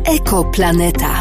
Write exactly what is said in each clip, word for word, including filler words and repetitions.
Ekoplaneta.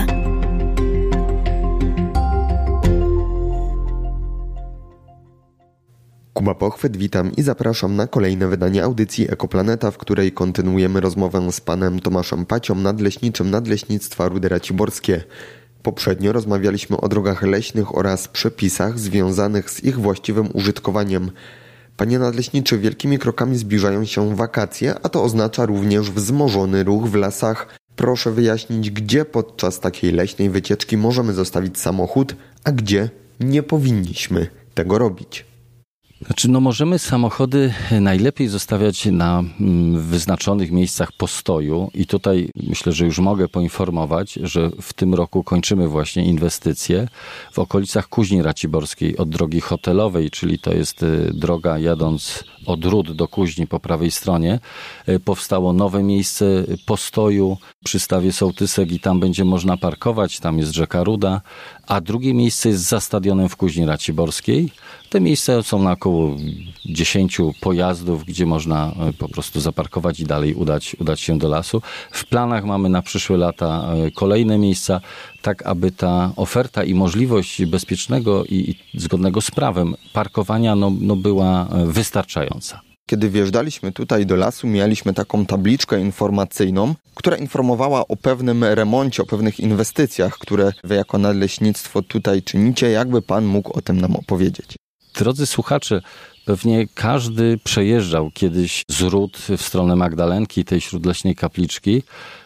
Kuba Pochwyt, witam i zapraszam na kolejne wydanie audycji Ekoplaneta, w której kontynuujemy rozmowę z panem Tomaszem Pacią, nadleśniczym Nadleśnictwa Rudy Raciborskie. Poprzednio rozmawialiśmy o drogach leśnych oraz przepisach związanych z ich właściwym użytkowaniem. Panie nadleśniczy, wielkimi krokami zbliżają się wakacje, a to oznacza również wzmożony ruch w lasach. Proszę wyjaśnić, gdzie podczas takiej leśnej wycieczki możemy zostawić samochód, a gdzie nie powinniśmy tego robić. Znaczy, no możemy samochody najlepiej zostawiać na wyznaczonych miejscach postoju i tutaj myślę, że już mogę poinformować, że w tym roku kończymy właśnie inwestycje w okolicach Kuźni Raciborskiej od drogi hotelowej, czyli to jest droga jadąc od Rud do Kuźni po prawej stronie. Powstało nowe miejsce postoju przy stawie Sołtysek i tam będzie można parkować, tam jest rzeka Ruda, a drugie miejsce jest za stadionem w Kuźni Raciborskiej. Te miejsca są na około dziesięciu pojazdów, gdzie można po prostu zaparkować i dalej udać, udać się do lasu. W planach mamy na przyszłe lata kolejne miejsca, tak aby ta oferta i możliwość bezpiecznego i zgodnego z prawem parkowania no, no była wystarczająca. Kiedy wjeżdżaliśmy tutaj do lasu, mieliśmy taką tabliczkę informacyjną, która informowała o pewnym remoncie, o pewnych inwestycjach, które wy jako nadleśnictwo tutaj czynicie. Jakby pan mógł o tym nam opowiedzieć? Drodzy słuchacze, pewnie każdy przejeżdżał kiedyś z Rud w stronę Magdalenki, tej śródleśnej kapliczki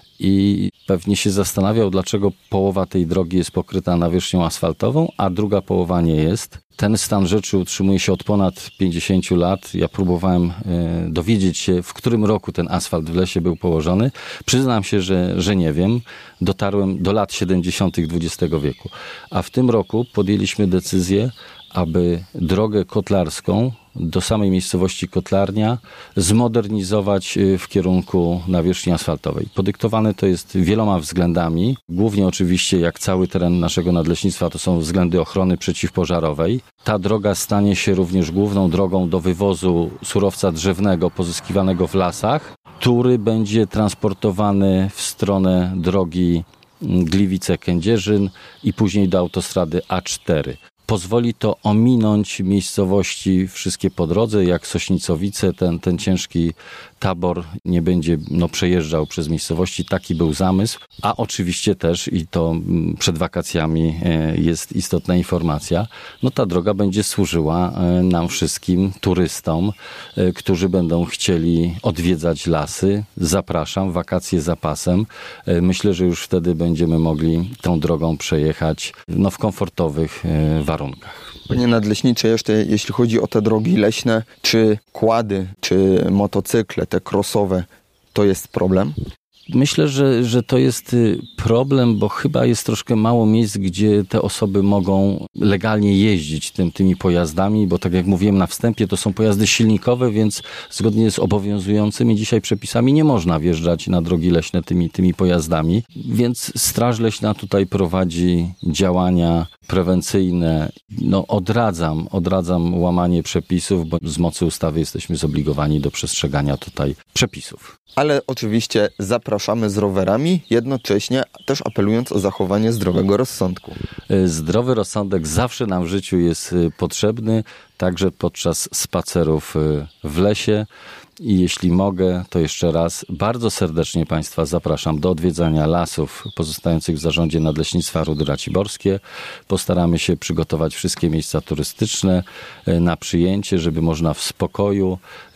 i pewnie się zastanawiał, dlaczego połowa tej drogi jest pokryta nawierzchnią asfaltową, a druga połowa nie jest. Ten stan rzeczy utrzymuje się od ponad pięćdziesięciu lat. Ja próbowałem e, dowiedzieć się, w którym roku ten asfalt w lesie był położony. Przyznam się, że, że nie wiem. Dotarłem do lat siedemdziesiątych dwudziestego wieku. A w tym roku podjęliśmy decyzję, aby drogę kotlarską do samej miejscowości Kotlarnia zmodernizować w kierunku nawierzchni asfaltowej. Podyktowane to jest wieloma względami. Głównie oczywiście, jak cały teren naszego nadleśnictwa, to są względy ochrony przeciwpożarowej. Ta droga stanie się również główną drogą do wywozu surowca drzewnego pozyskiwanego w lasach, który będzie transportowany w stronę drogi Gliwice-Kędzierzyn i później do autostrady A cztery. Pozwoli to ominąć miejscowości wszystkie po drodze, jak Sośnicowice, ten, ten ciężki tabor nie będzie no, przejeżdżał przez miejscowości. Taki był zamysł, a oczywiście też, i to przed wakacjami jest istotna informacja, no ta droga będzie służyła nam wszystkim turystom, którzy będą chcieli odwiedzać lasy. Zapraszam, wakacje za pasem. Myślę, że już wtedy będziemy mogli tą drogą przejechać no, w komfortowych warunkach. Panie nadleśniczy, jeszcze jeśli chodzi o te drogi leśne, czy kłady, czy motocykle, te crossowe, to jest problem? Myślę, że, że to jest problem, bo chyba jest troszkę mało miejsc, gdzie te osoby mogą legalnie jeździć tym, tymi pojazdami, bo tak jak mówiłem na wstępie, to są pojazdy silnikowe, więc zgodnie z obowiązującymi dzisiaj przepisami nie można wjeżdżać na drogi leśne tymi, tymi pojazdami, więc Straż Leśna tutaj prowadzi działania prewencyjne. No odradzam, odradzam łamanie przepisów, bo z mocy ustawy jesteśmy zobligowani do przestrzegania tutaj przepisów. Ale oczywiście zapraszamy z rowerami, jednocześnie też apelując o zachowanie zdrowego rozsądku. Zdrowy rozsądek zawsze nam w życiu jest potrzebny, także podczas spacerów w lesie. I jeśli mogę, to jeszcze raz bardzo serdecznie Państwa zapraszam do odwiedzania lasów pozostających w zarządzie Nadleśnictwa Rudy Raciborskie. Postaramy się przygotować wszystkie miejsca turystyczne na przyjęcie, żeby można w spokoju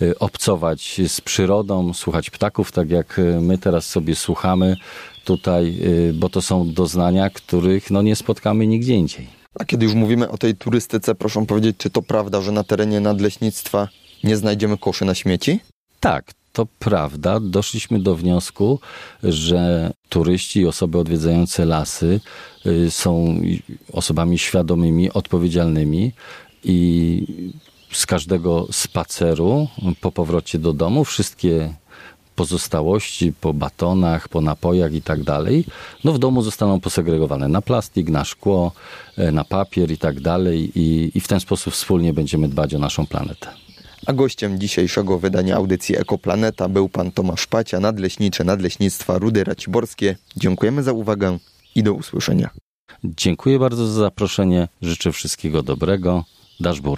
obcować z przyrodą, słuchać ptaków, tak jak my teraz sobie słuchamy tutaj, bo to są doznania, których no, nie spotkamy nigdzie indziej. A kiedy już mówimy o tej turystyce, proszę powiedzieć, czy to prawda, że na terenie Nadleśnictwa nie znajdziemy koszy na śmieci? Tak, to prawda. Doszliśmy do wniosku, że turyści i osoby odwiedzające lasy są osobami świadomymi, odpowiedzialnymi i z każdego spaceru po powrocie do domu wszystkie pozostałości po batonach, po napojach i tak dalej, no w domu zostaną posegregowane na plastik, na szkło, na papier i tak dalej i, i w ten sposób wspólnie będziemy dbać o naszą planetę. A gościem dzisiejszego wydania audycji Ekoplaneta był pan Tomasz Pacia, nadleśniczy Nadleśnictwa Rudy Raciborskie. Dziękujemy za uwagę i do usłyszenia. Dziękuję bardzo za zaproszenie. Życzę wszystkiego dobrego. Daszbur.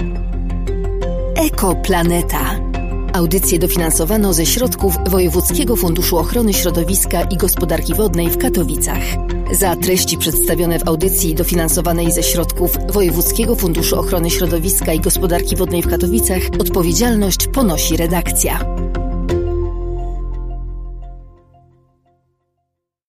Ekoplaneta. Audycję dofinansowano ze środków Wojewódzkiego Funduszu Ochrony Środowiska i Gospodarki Wodnej w Katowicach. Za treści przedstawione w audycji dofinansowanej ze środków Wojewódzkiego Funduszu Ochrony Środowiska i Gospodarki Wodnej w Katowicach odpowiedzialność ponosi redakcja.